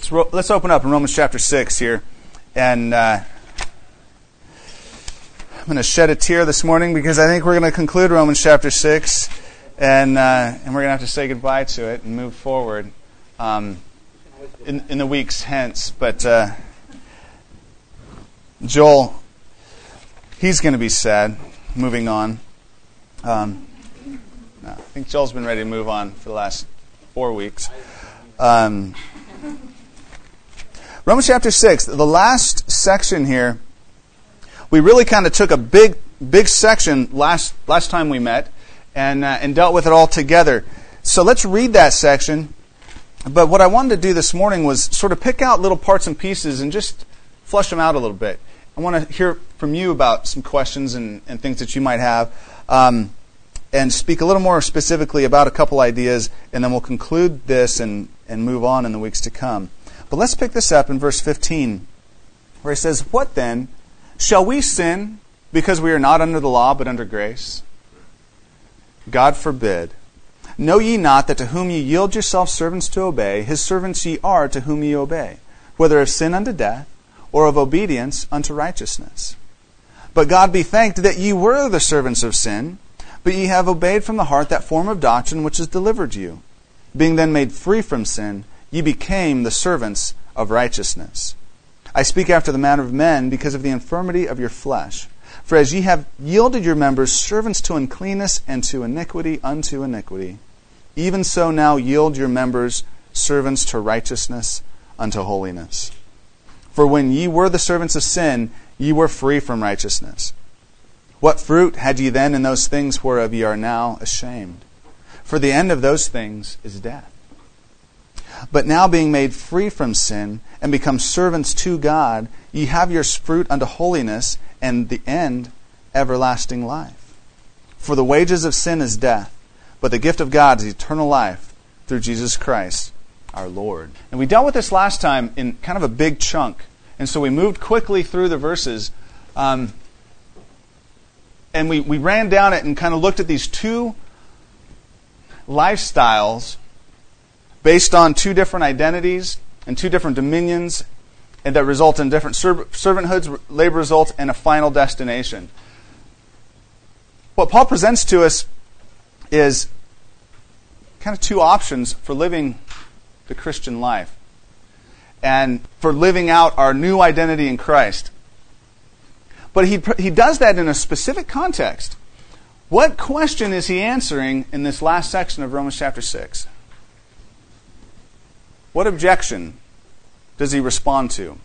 Let's open up in Romans chapter 6 here. And I'm going to shed a tear this morning because I think we're going to conclude Romans chapter 6. And we're going to have to say goodbye to it and move forward in the weeks hence. But Joel, he's going to be sad moving on. I think Joel's been ready to move on for the last 4 weeks. Romans chapter 6, the last section here, we really kind of took a big section last time we met and dealt with it all together. So let's read that section. But what I wanted to do this morning was sort of pick out little parts and pieces and just flesh them out a little bit. I want to hear from you about some questions and things that you might have, and speak a little more specifically about a couple ideas, and then we'll conclude this and move on in the weeks to come. But let's pick this up in verse 15, where he says, "What then? Shall we sin because we are not under the law but under grace? God forbid. Know ye not that to whom ye yield yourselves servants to obey, his servants ye are to whom ye obey, whether of sin unto death, or of obedience unto righteousness? But God be thanked that ye were the servants of sin, but ye have obeyed from the heart that form of doctrine which is delivered you. Being then made free from sin, ye became the servants of righteousness. I speak after the manner of men because of the infirmity of your flesh. For as ye have yielded your members servants to uncleanness and to iniquity unto iniquity, even so now yield your members servants to righteousness unto holiness. For when ye were the servants of sin, ye were free from righteousness. What fruit had ye then in those things whereof ye are now ashamed? For the end of those things is death. But now being made free from sin and become servants to God, ye have your fruit unto holiness, and the end everlasting life. For the wages of sin is death, but the gift of God is eternal life through Jesus Christ our Lord." And we dealt with this last time in kind of a big chunk, and so we moved quickly through the verses, and we ran down it and kind of looked at these two lifestyles based on two different identities and two different dominions, and that result in different servanthoods, labor results, and a final destination. What Paul presents to us is kind of two options for living the Christian life and for living out our new identity in Christ. But he does that in a specific context. What question is he answering in this last section of Romans chapter 6? What objection does he respond to?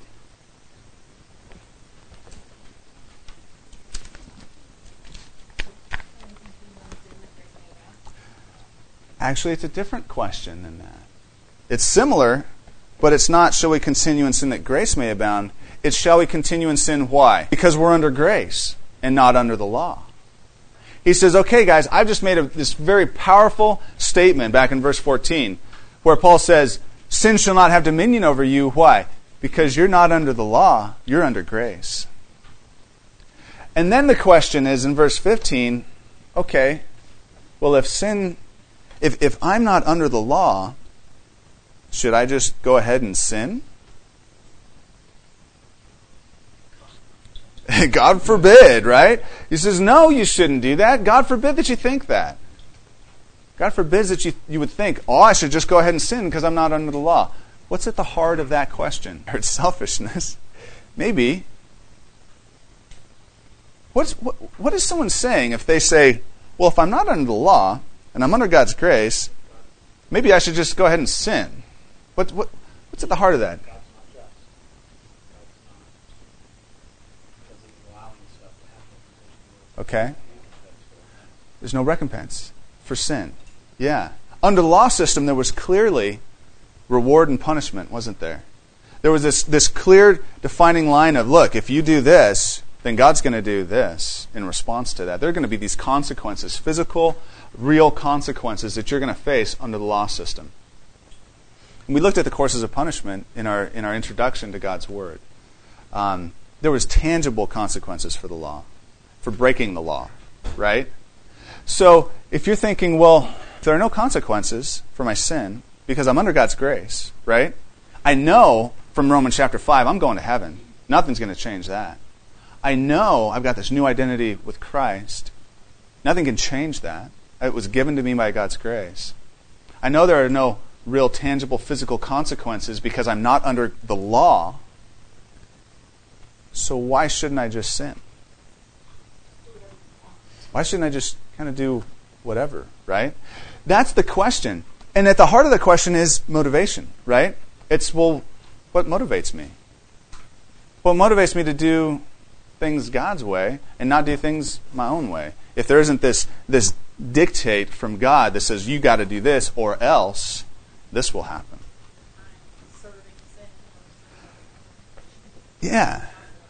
Actually, it's a different question than that. It's similar, but it's not, shall we continue in sin that grace may abound? It's, shall we continue in sin? Why? Because we're under grace and not under the law. He says, okay, guys, I've just made this very powerful statement back in verse 14, where Paul says, sin shall not have dominion over you. Why? Because you're not under the law, you're under grace. And then the question is in verse 15, okay, well, if I'm not under the law, should I just go ahead and sin? God forbid, right? He says, no, you shouldn't do that. God forbid that you think that. God forbids that you would think, oh, I should just go ahead and sin because I'm not under the law. What's at the heart of that question? It's selfishness. Maybe. What is someone saying if they say, well, if I'm not under the law and I'm under God's grace, maybe I should just go ahead and sin? What's at the heart of that? Okay. There's no recompense for sin. Yeah. Under the law system, there was clearly reward and punishment, wasn't there? There was this clear defining line of, look, if you do this, then God's going to do this in response to that. There are going to be these consequences, physical, real consequences that you're going to face under the law system. And we looked at the courses of punishment in our introduction to God's Word. There was tangible consequences for the law, for breaking the law, right? So if you're thinking, well, if there are no consequences for my sin because I'm under God's grace, right? I know from Romans chapter 5, I'm going to heaven. Nothing's going to change that. I know I've got this new identity with Christ. Nothing can change that. It was given to me by God's grace. I know there are no real tangible physical consequences because I'm not under the law. So why shouldn't I just sin? Why shouldn't I just kind of do whatever, right? That's the question. And at the heart of the question is motivation, right? It's, well, what motivates me? What motivates me to do things God's way and not do things my own way? If there isn't this dictate from God that says, you got to do this or else this will happen. Yeah.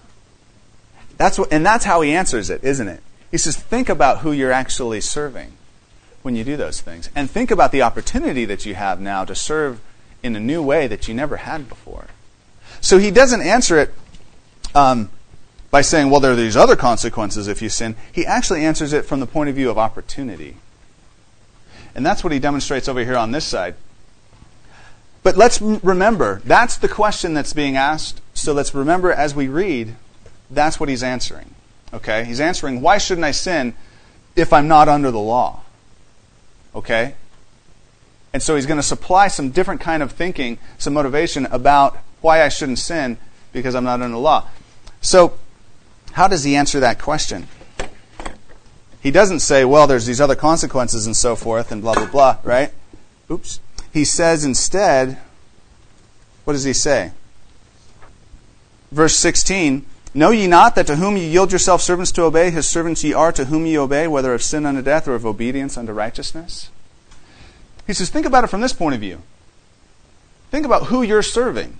That's how he answers it, isn't it? He says, think about who you're actually serving when you do those things. And think about the opportunity that you have now to serve in a new way that you never had before. So he doesn't answer it by saying, well, there are these other consequences if you sin. He actually answers it from the point of view of opportunity. And that's what he demonstrates over here on this side. But let's remember, that's the question that's being asked. So let's remember as we read, that's what he's answering. Okay? He's answering, why shouldn't I sin if I'm not under the law? Okay? And so he's going to supply some different kind of thinking, some motivation about why I shouldn't sin because I'm not under the law. So, how does he answer that question? He doesn't say, well, there's these other consequences and so forth and blah, blah, blah, right? Oops. He says instead, what does he say? Verse 16, know ye not that to whom ye yield yourselves servants to obey, his servants ye are to whom ye obey, whether of sin unto death or of obedience unto righteousness? He says, think about it from this point of view. Think about who you're serving.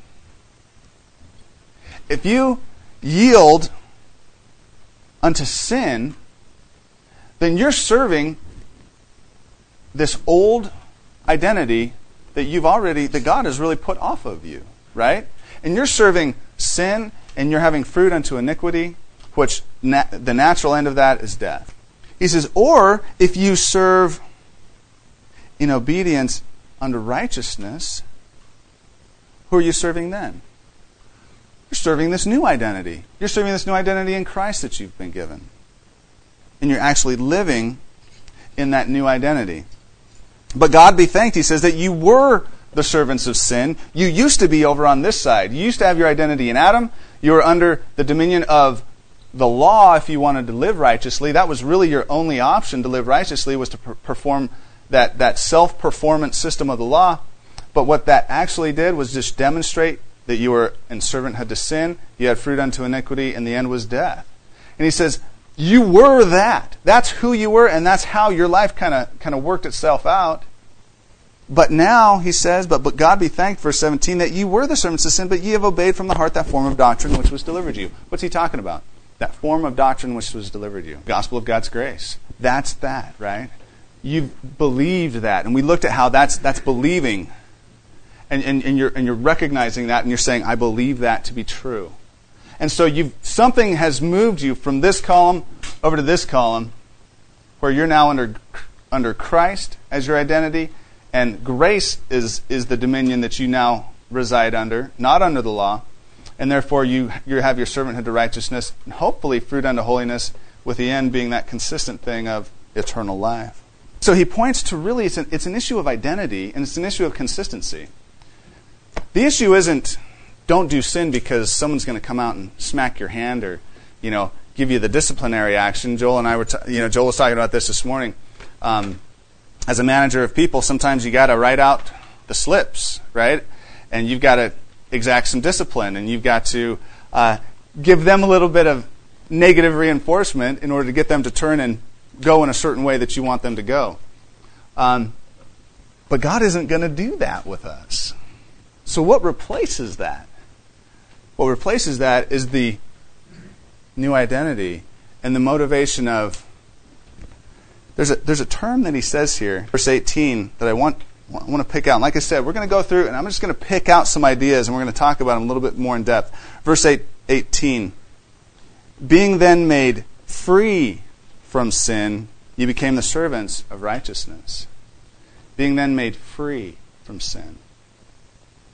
If you yield unto sin, then you're serving this old identity that God has really put off of you, right? And you're serving sin, and you're having fruit unto iniquity, which the natural end of that is death. He says, or if you serve in obedience unto righteousness, who are you serving then? You're serving this new identity. You're serving this new identity in Christ that you've been given. And you're actually living in that new identity. But God be thanked, he says, that you were the servants of sin. You used to be over on this side. You used to have your identity in Adam. You were under the dominion of the law if you wanted to live righteously. That was really your only option to live righteously, was to perform that self-performance system of the law. But what that actually did was just demonstrate that you were in servanthood to sin, you had fruit unto iniquity, and the end was death. And he says, you were that. That's who you were, and that's how your life kind of worked itself out. But now, he says, but God be thanked, verse 17, that you were the servants of sin, but ye have obeyed from the heart that form of doctrine which was delivered you. What's he talking about? That form of doctrine which was delivered you. Gospel of God's grace. That's that, right? You've believed that. And we looked at how that's believing. And you're recognizing that, and you're saying, I believe that to be true. And so something has moved you from this column over to this column, where you're now under Christ as your identity, and grace is the dominion that you now reside under, not under the law. And therefore you have your servanthood to righteousness, and hopefully fruit unto holiness, with the end being that consistent thing of eternal life. So he points to really, it's an issue of identity, and it's an issue of consistency. The issue isn't don't do sin because someone's going to come out and smack your hand or, give you the disciplinary action. Joel and I were, Joel was talking about this morning. As a manager of people, sometimes you got to write out the slips, right? And you've got to exact some discipline, and you've got to give them a little bit of negative reinforcement in order to get them to turn and go in a certain way that you want them to go. But God isn't going to do that with us. So what replaces that? What replaces that is the new identity and the motivation of... There's a term that he says here, verse 18, that I want to pick out. And like I said, we're going to go through, and I'm just going to pick out some ideas, and we're going to talk about them a little bit more in depth. Verse 18, being then made free from sin, you became the servants of righteousness. Being then made free from sin.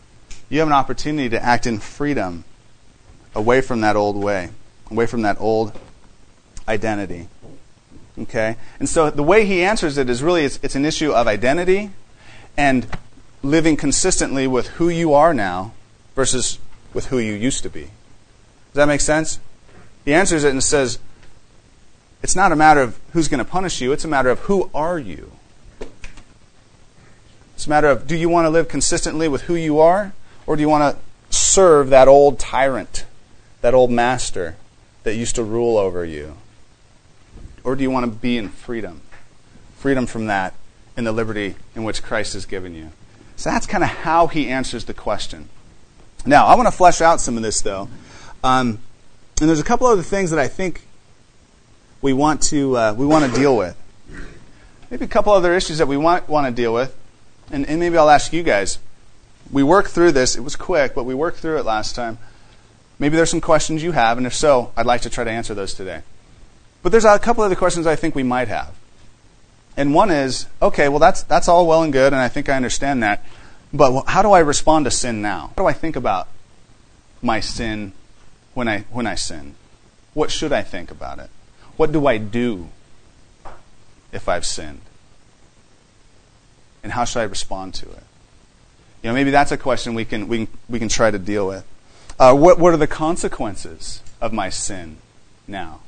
you have an opportunity to act in freedom away from that old way, away from that old identity. Okay? And so the way he answers it is really, it's an issue of identity and living consistently with who you are now versus with who you used to be. Does that make sense? He answers it and says, it's not a matter of who's going to punish you, it's a matter of who are you. It's a matter of, do you want to live consistently with who you are, or do you want to serve that old tyrant, that old master that used to rule over you? Or do you want to be in freedom? Freedom from that in the liberty in which Christ has given you. So that's kind of how he answers the question. Now, I want to flesh out some of this, though. And there's a couple other things that I think we want to deal with. Maybe a couple other issues that we want to deal with. And maybe I'll ask you guys. We worked through this. It was quick, but we worked through it last time. Maybe there's some questions you have, and if so, I'd like to try to answer those today. But there's a couple other questions I think we might have. And one is, okay, well, that's all well and good, and I think I understand that. But how do I respond to sin now? How do I think about my sin when I sin? What should I think about it? What do I do if I've sinned? And how should I respond to it? You know, maybe that's a question we can try to deal with. What are the consequences of my sin now?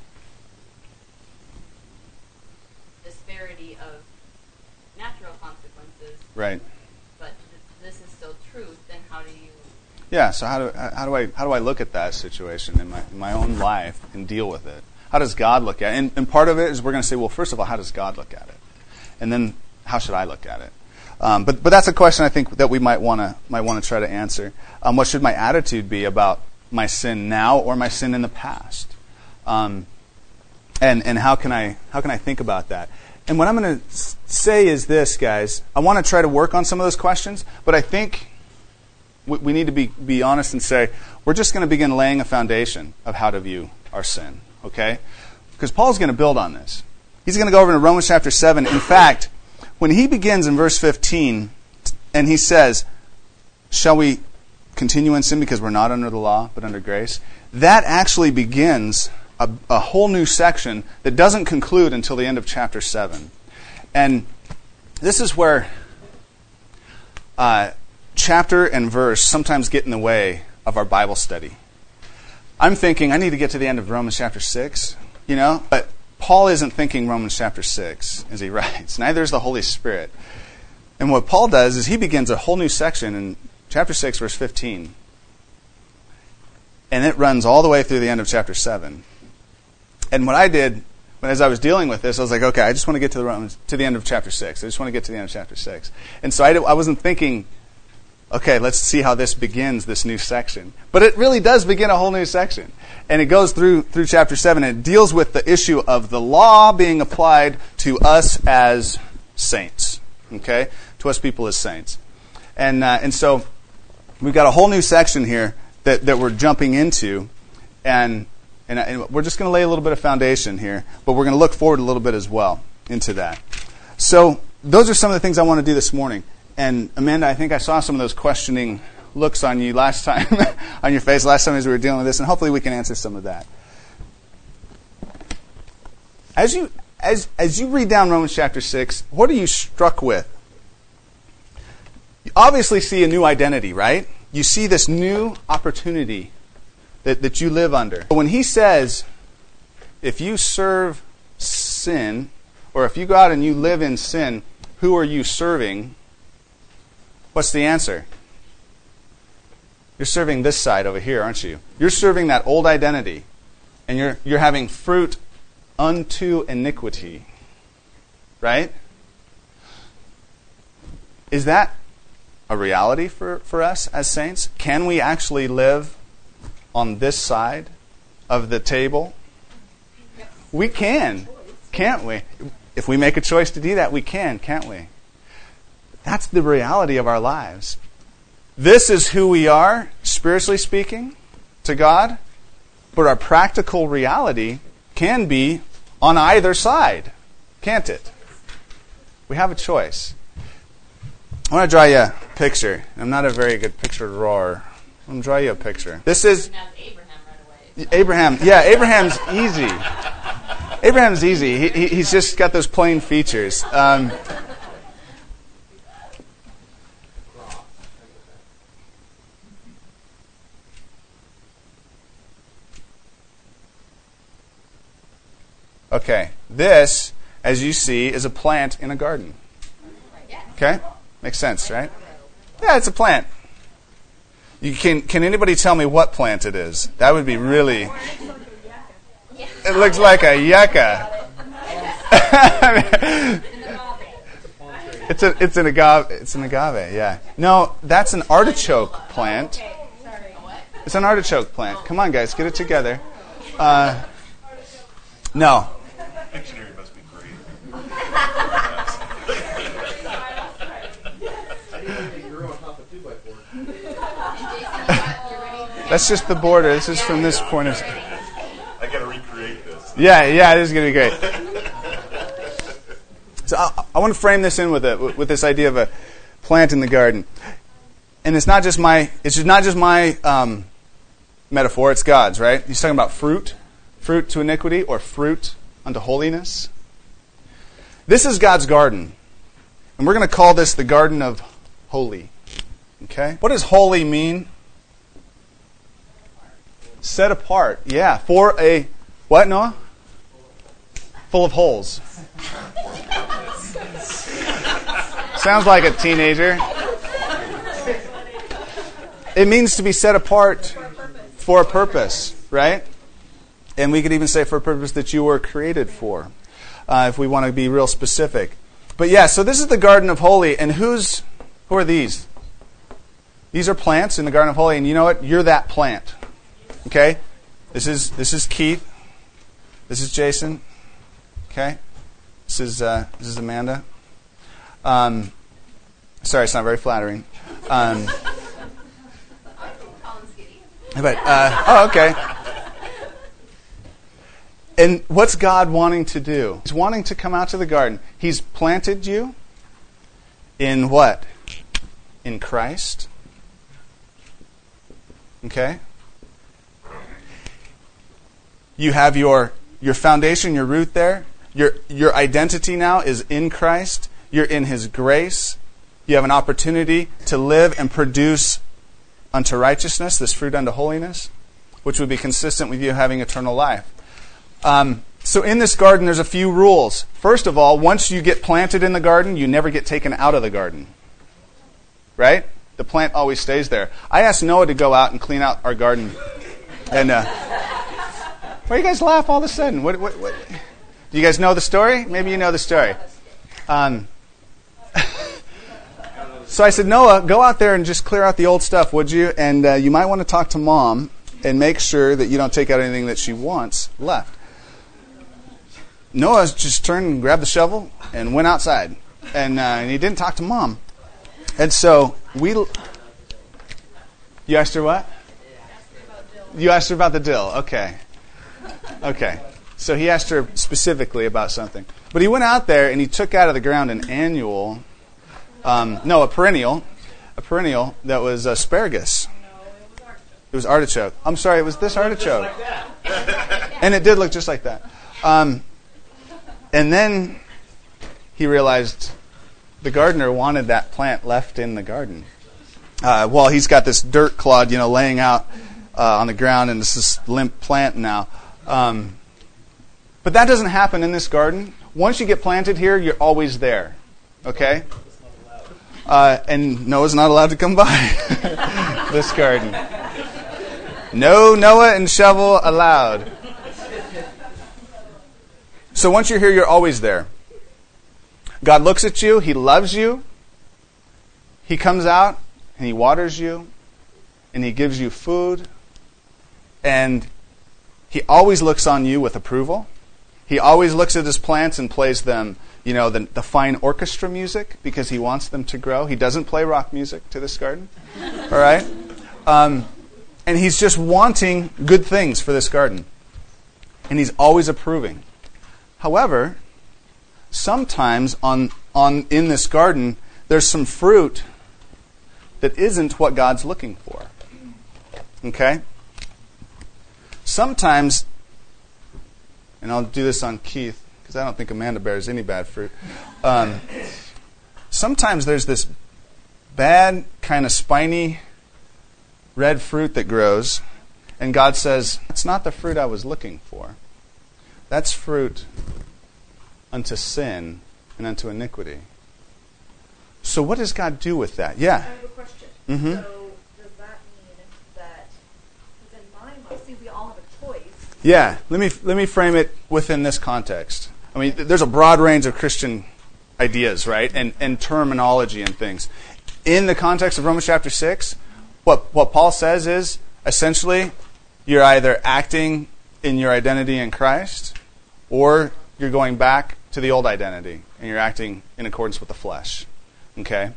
Disparity of natural consequences. Right. But this is still truth. Then how do you? Yeah. So how do I look at that situation in my own life and deal with it? How does God look at it? And part of it is we're going to say, well, first of all, how does God look at it? And then how should I look at it? But that's a question I think that we might want to try to answer. What should my attitude be about my sin now or my sin in the past? And how can I think about that? And what I'm going to say is this, guys. I want to try to work on some of those questions, but I think we need to be honest and say we're just going to begin laying a foundation of how to view our sin. Okay? Because Paul's going to build on this. He's going to go over to Romans chapter 7. In fact, when he begins in verse 15, and he says, shall we continue in sin because we're not under the law, but under grace? That actually begins a whole new section that doesn't conclude until the end of chapter 7. And this is where chapter and verse sometimes get in the way of our Bible study. I'm thinking, I need to get to the end of Romans chapter 6, but Paul isn't thinking Romans chapter 6 as he writes. Neither is the Holy Spirit. And what Paul does is he begins a whole new section in chapter 6, verse 15. And it runs all the way through the end of chapter 7. And what I did, as I was dealing with this, I was like, okay, I just want to get to the end of chapter 6. I just want to get to the end of chapter 6. And so I wasn't thinking, okay, let's see how this begins, this new section. But it really does begin a whole new section. And it goes through chapter 7, and it deals with the issue of the law being applied to us as saints. Okay? To us people as saints. And so we've got a whole new section here that we're jumping into. And we're just going to lay a little bit of foundation here, but we're going to look forward a little bit as well into that. So those are some of the things I want to do this morning. And Amanda, I think I saw some of those questioning looks on you last time, on your face last time as we were dealing with this, and hopefully we can answer some of that. As you read down Romans chapter 6, what are you struck with? You obviously see a new identity, right? You see this new opportunity that you live under. When he says, if you serve sin, or if you go out and you live in sin, who are you serving? What's the answer? You're serving this side over here, aren't you? You're serving that old identity. And you're having fruit unto iniquity. Right? Is that a reality for us as saints? Can we actually live on this side of the table? We can, can't we? If we make a choice to do that, we can, can't we? That's the reality of our lives. This is who we are, spiritually speaking, to God. But our practical reality can be on either side, can't it? We have a choice. I want to draw you a picture. I'm not a very good picture drawer. I'm going to draw you a picture. This is Abraham right away. Abraham. Yeah, Abraham's easy. Abraham's easy. He's just got those plain features. Okay, this, as you see, is a plant in a garden. Okay? Makes sense, right? Yeah, it's a plant. Can anybody tell me what plant it is? That would be really... It looks like a yucca. It's an agave, yeah. No, that's an artichoke plant. It's an artichoke plant. Come on, guys, get it together. No. Dictionary must be great. That's just the border. This is from this point of... I got to recreate this. Yeah, this is going to be great. So I want to frame this in with this idea of a plant in the garden, and it's not just my metaphor. It's God's, right? He's talking about fruit to iniquity, or fruit unto holiness. This is God's garden, and we're going to call this the Garden of Holy. Okay, what does holy mean? Set apart, yeah, for a, what, Noah? Full of holes. Sounds like a teenager. It means to be set apart for a purpose, right? And we could even say for a purpose that you were created for, if we want to be real specific. But yeah, so this is the Garden of Holy, and who are these? These are plants in the Garden of Holy, and you know what? You're that plant. Okay? This is Keith. This is Jason. Okay? This is Amanda. Sorry, it's not very flattering. Okay. And what's God wanting to do? He's wanting to come out to the garden. He's planted you in what? In Christ. Okay? You have your foundation, your root there. Your identity now is in Christ. You're in His grace. You have an opportunity to live and produce unto righteousness, this fruit unto holiness, which would be consistent with you having eternal life. So in this garden, there's a few rules. First of all, once you get planted in the garden, you never get taken out of the garden. Right? The plant always stays there. I asked Noah to go out and clean out our garden. And why do you guys laugh all of a sudden? What? Do you guys know the story? Maybe you know the story. So I said, Noah, go out there and just clear out the old stuff, would you? And you might want to talk to Mom and make sure that you don't take out anything that she wants left. Noah just turned and grabbed the shovel and went outside. And he didn't talk to Mom. And so you asked her what? You asked her about the dill. Okay. So he asked her specifically about something. But he went out there and he took out of the ground a perennial that was asparagus. It was artichoke. I'm sorry, it was this artichoke. And it did look just like that. And then he realized the gardener wanted that plant left in the garden. Well, he's got this dirt clod, laying out on the ground, and this limp plant now. But that doesn't happen in this garden. Once you get planted here, you're always there. Okay? And Noah's not allowed to come by this garden. No Noah and shovel allowed. So once you're here, you're always there. God looks at you. He loves you. He comes out and He waters you. And He gives you food. And He always looks on you with approval. He always looks at His plants and plays them, the fine orchestra music because He wants them to grow. He doesn't play rock music to this garden. All right? And He's just wanting good things for this garden. And He's always approving. However, sometimes in this garden, there's some fruit that isn't what God's looking for. Okay? Sometimes, and I'll do this on Keith, because I don't think Amanda bears any bad fruit. Sometimes there's this bad, kind of spiny red fruit that grows, and God says, "That's not the fruit I was looking for. That's fruit unto sin and unto iniquity." So what does God do with that? Yeah. I have a question. Mm-hmm. So does that mean that, because in my mind, see, we all have a choice. Yeah. Let me frame it within this context. I mean, there's a broad range of Christian ideas, right, and terminology and things. In the context of Romans chapter 6, what Paul says is, essentially, you're either acting in your identity in Christ, or you're going back to the old identity, and you're acting in accordance with the flesh. Okay?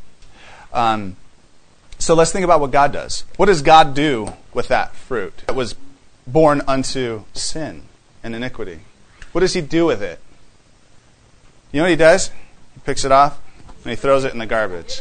So let's think about what God does. What does God do with that fruit that was born unto sin and iniquity? What does He do with it? You know what He does? He picks it off, and He throws it in the garbage.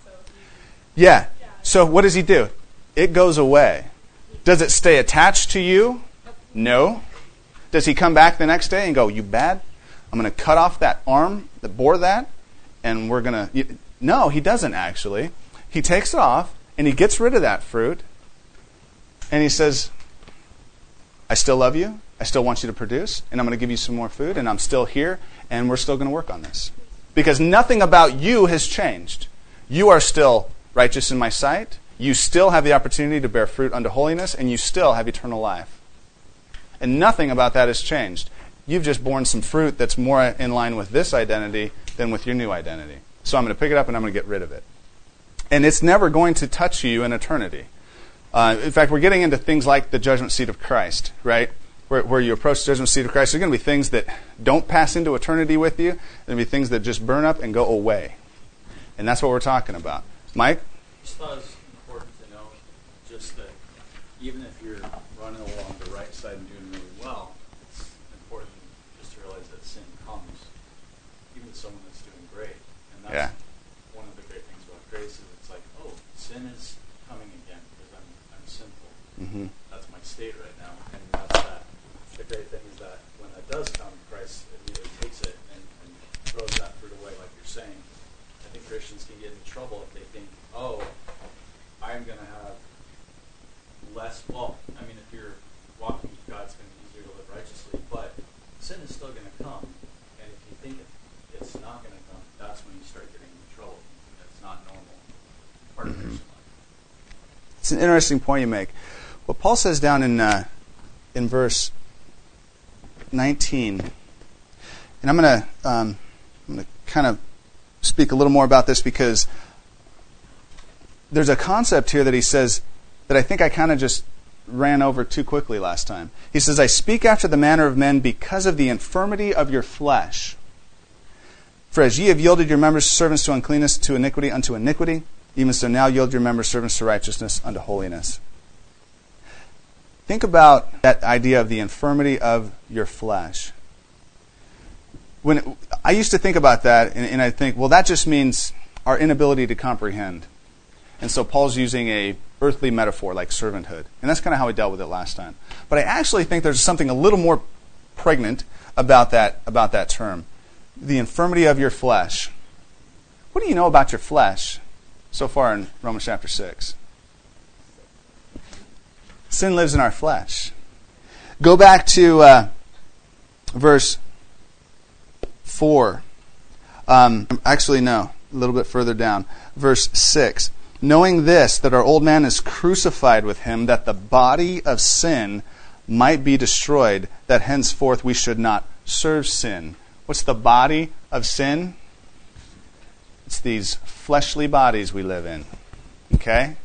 Yeah. So what does He do? It goes away. Does it stay attached to you? No. Does He come back the next day and go, "You bad? I'm going to cut off that arm that bore that, and we're going to..." No, He doesn't actually. He takes it off, and He gets rid of that fruit, and He says, "I still love you. I still want you to produce, and I'm going to give you some more food, and I'm still here, and we're still going to work on this." Because nothing about you has changed. You are still righteous in my sight. You still have the opportunity to bear fruit unto holiness, and you still have eternal life. And nothing about that has changed. You've just borne some fruit that's more in line with this identity than with your new identity. So I'm going to pick it up and I'm going to get rid of it. And it's never going to touch you in eternity. In fact, we're getting into things like the judgment seat of Christ, right? Where you approach the judgment seat of Christ, there are going to be things that don't pass into eternity with you. There are going to be things that just burn up and go away. And that's what we're talking about. Mike? I just thought it was important to know just that even if you're running along the right side and doing really well, it's important just to realize that sin comes, even to someone that's doing great. And that's one of the great things about grace is it's like, oh, sin is coming again because I'm sinful. Mm-hmm. That's my state right now. And that's that. The great thing is that when that does come, Christ immediately takes it and throws that fruit away, like you're saying. I think Christians can get in trouble if they think, oh, I'm going to have less. Well, I mean, if you're walking with God, it's going to be easier to live righteously, but sin is still going to come. And if you think it's not going to come, that's when you start getting in trouble. That's not normal part of Christian life. It's an interesting point you make. What Paul says down in verse 19, and I'm going to kind of speak a little more about this because there's a concept here that he says that I think I kind of just ran over too quickly last time. He says, "I speak after the manner of men because of the infirmity of your flesh. For as ye have yielded your members servants to uncleanness, to iniquity, unto iniquity, even so now yield your members servants to righteousness, unto holiness." Think about that idea of the infirmity of your flesh. When I used to think about that, and I think, well, that just means our inability to comprehend. And so Paul's using a earthly metaphor like servanthood. And that's kind of how he dealt with it last time. But I actually think there's something a little more pregnant about that term. The infirmity of your flesh. What do you know about your flesh so far in Romans chapter 6? Sin lives in our flesh. Go back to verse 4. Actually, no. A little bit further down. Verse 6. "Knowing this, that our old man is crucified with him, that the body of sin might be destroyed, that henceforth we should not serve sin." What's the body of sin? It's these fleshly bodies we live in. Okay?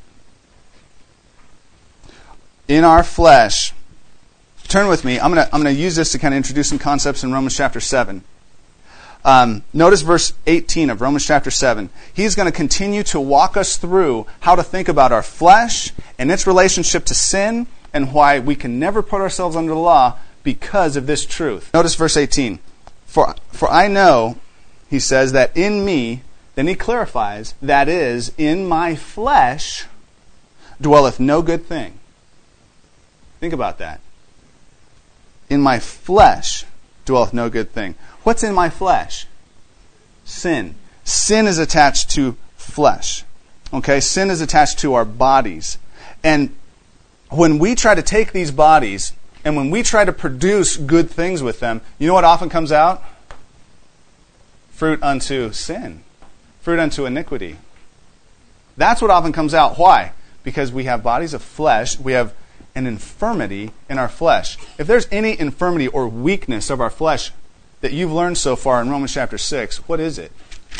In our flesh. Turn with me. I'm going to use this to kind of introduce some concepts in Romans chapter 7. Notice verse 18 of Romans chapter 7. He's going to continue to walk us through how to think about our flesh and its relationship to sin and why we can never put ourselves under the law because of this truth. Notice verse 18. For I know, he says, that in me, Then he clarifies, that is, in my flesh dwelleth no good thing. Think about that. In my flesh dwelleth no good thing. What's in my flesh? Sin. Sin is attached to flesh. Okay? Sin is attached to our bodies. And when we try to take these bodies and when we try to produce good things with them, you know what often comes out? Fruit unto sin. Fruit unto iniquity. That's what often comes out. Why? Because we have bodies of flesh. We have an infirmity in our flesh. If there's any infirmity or weakness of our flesh that you've learned so far in Romans chapter 6, what is it?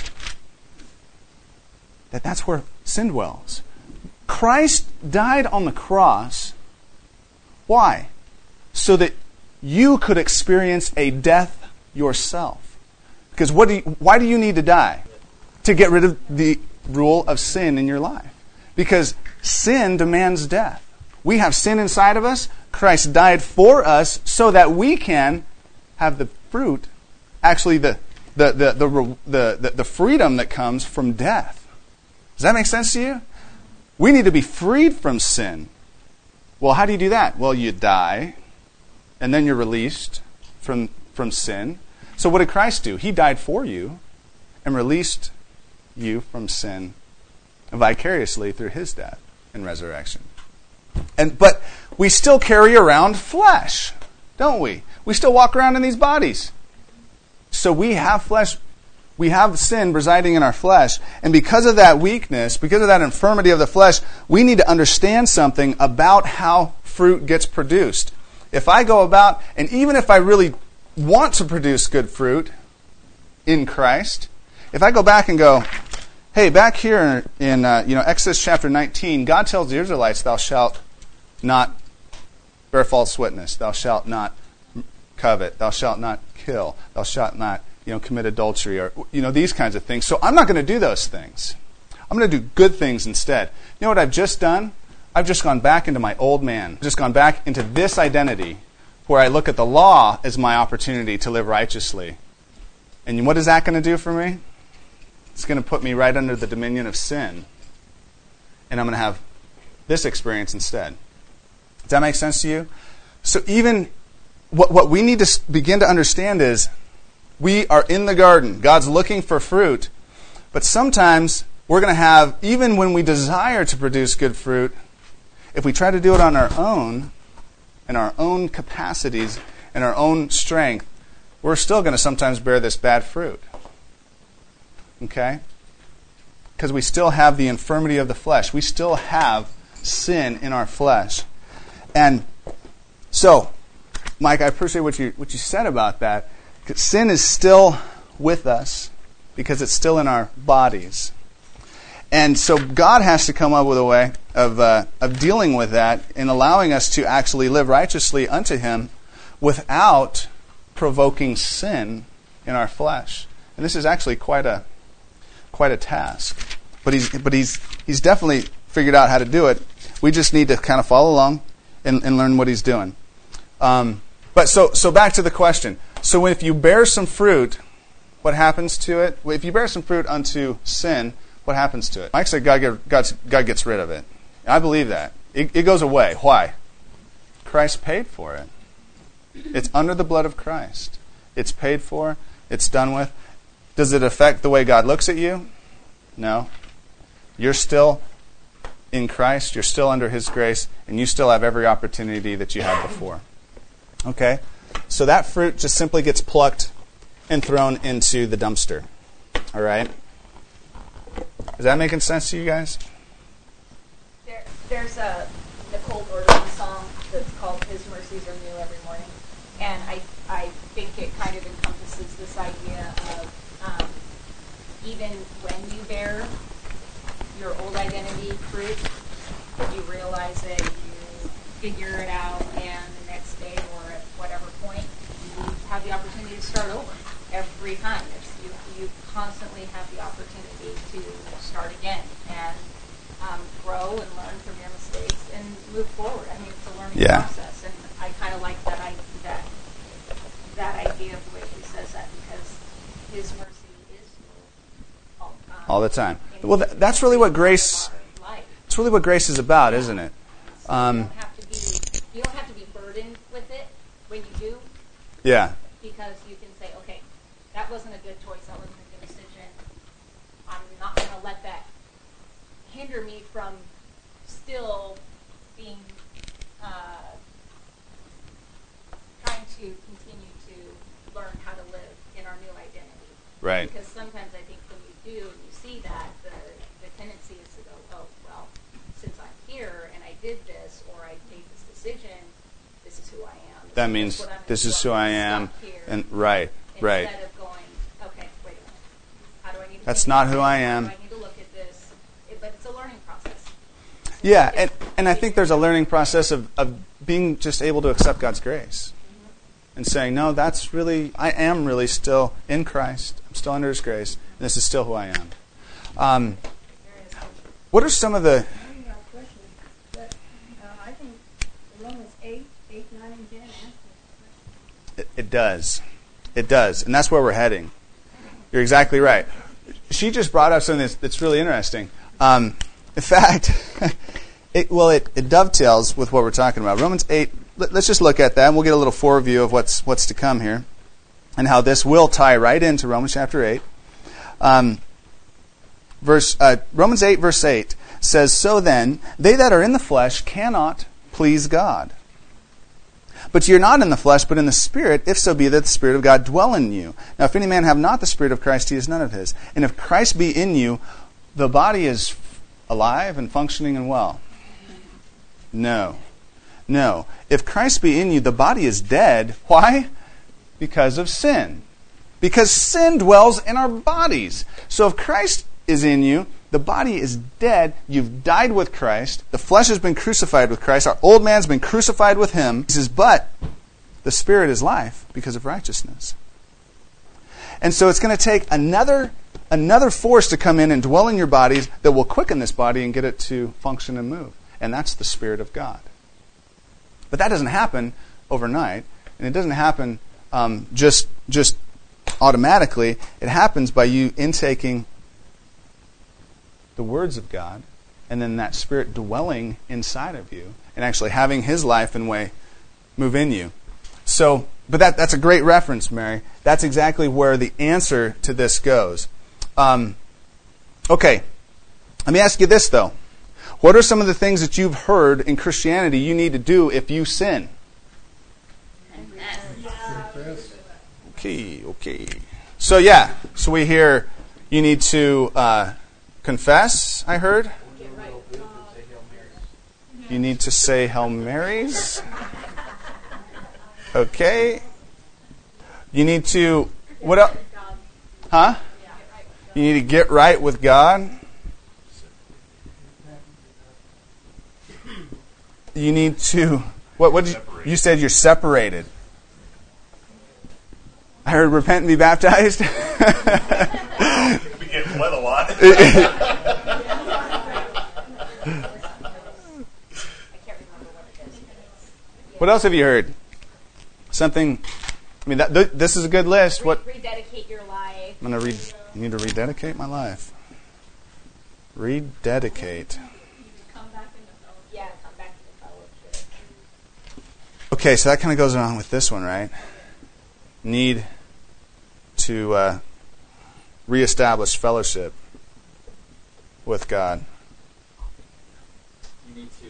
That's where sin dwells. Christ died on the cross. Why? So that you could experience a death yourself. Because why do you need to die? To get rid of the rule of sin in your life. Because sin demands death. We have sin inside of us. Christ died for us so that we can have the fruit, actually the freedom that comes from death. Does that make sense to you? We need to be freed from sin. Well, how do you do that? Well, you die, and then you're released from sin. So what did Christ do? He died for you and released you from sin vicariously through his death and resurrection. But we still carry around flesh, don't we? We still walk around in these bodies. So we have flesh, we have sin residing in our flesh, and because of that weakness, because of that infirmity of the flesh, we need to understand something about how fruit gets produced. If I go about, and even if I really want to produce good fruit in Christ, if I go back and go, hey, back here in Exodus chapter 19, God tells the Israelites, thou shalt not bear false witness, thou shalt not covet, thou shalt not kill, thou shalt not commit adultery, or these kinds of things. So I'm not going to do those things. I'm going to do good things instead. You know what I've just done? I've just gone back into my old man. I've just gone back into this identity where I look at the law as my opportunity to live righteously. And what is that going to do for me? It's going to put me right under the dominion of sin. And I'm going to have this experience instead. Does that make sense to you? So even what we need to begin to understand is we are in the garden. God's looking for fruit. But sometimes we're going to have, even when we desire to produce good fruit, if we try to do it on our own, in our own capacities, in our own strength, we're still going to sometimes bear this bad fruit. Okay? Because we still have the infirmity of the flesh. We still have sin in our flesh. And so, Mike, I appreciate what you said about that. Sin is still with us because it's still in our bodies. And so God has to come up with a way of dealing with that and allowing us to actually live righteously unto Him without provoking sin in our flesh. And this is actually quite a task. But he's definitely figured out how to do it. We just need to kind of follow along and learn what he's doing. But so back to the question. So if you bear some fruit, what happens to it? Well, if you bear some fruit unto sin, what happens to it? Mike said God gets rid of it. I believe that. It goes away. Why? Christ paid for it. It's under the blood of Christ. It's paid for. It's done with. Does it affect the way God looks at you? No. You're still in Christ. You're still under His grace. And you still have every opportunity that you had before. Okay? So that fruit just simply gets plucked and thrown into the dumpster. All right? Is that making sense to you guys? There's a Nicole Gordon song that's called His Mercies Are New Every Morning. And I think it kind of encompasses this idea of even when you bear your old identity fruit, you realize it, you figure it out, and the next day or at whatever point, you have the opportunity to start over every time. You constantly have the opportunity to start again and grow and learn from your mistakes and move forward. I mean, it's a learning process, and I kind of like that idea of the way he says that, because His mercy is new all the time. All the time. Well, that's really what grace. Life. It's really what grace is about, isn't it? You don't have to be burdened with it when you do, Yeah. because you can say, okay, that wasn't a good choice, that wasn't a good decision. I'm not going to let that hinder me from still being trying to continue to learn how to live in our new identity. Right. Because sometimes I think when you do and you see that, the tendency is to go, oh, well, since I'm here and I did this or I made this decision, this is who I am. That means this is who I am. And right. Instead of going, okay, wait a minute. How do I need to That's think not about who this? I How am. do I need to look at this? But it's a learning process. Yeah, and I think there's a learning process of being just able to accept God's grace. And saying, no, I am really still in Christ. I'm still under His grace. And this is still who I am. What are some of the... I think Romans 8, 9, and 10 answer. It does. It does. And that's where we're heading. You're exactly right. She just brought up something that's really interesting. In fact, it dovetails with what we're talking about. Romans 8, let's just look at that, and we'll get a little foreview of what's to come here, and how this will tie right into Romans chapter 8. Romans 8, verse 8 says, "So then, they that are in the flesh cannot please God. But ye are not in the flesh, but in the Spirit, if so be that the Spirit of God dwell in you. Now if any man have not the Spirit of Christ, he is none of his. And if Christ be in you, the body is alive and functioning and well." No. If Christ be in you, the body is dead. Why? Because of sin. Because sin dwells in our bodies. So if Christ is in you, the body is dead. You've died with Christ. The flesh has been crucified with Christ. Our old man's been crucified with Him. He says, but the Spirit is life because of righteousness. And so it's going to take another force to come in and dwell in your bodies that will quicken this body and get it to function and move. And that's the Spirit of God. But that doesn't happen overnight. And it doesn't happen just automatically. It happens by you intaking the words of God, and then that Spirit dwelling inside of you, and actually having His life and way move in you. So, but that's a great reference, Mary. That's exactly where the answer to this goes. Okay, let me ask you this, though. What are some of the things that you've heard in Christianity you need to do if you sin? Okay. So we hear you need to confess, I heard. You need to say Hail Marys. Okay. You need to, what else? Huh? You need to get right with God. You need to, what did you said you're separated. I heard repent and be baptized. We get wet a lot. I can't remember what it is. What else have you heard? Something, I mean, this is a good list. What? Rededicate your life. I'm going to you need to rededicate my life. Rededicate. Come back into fellowship. Yeah, come back into fellowship. Okay, so that kind of goes along with this one, right? Need to reestablish fellowship with God. You need to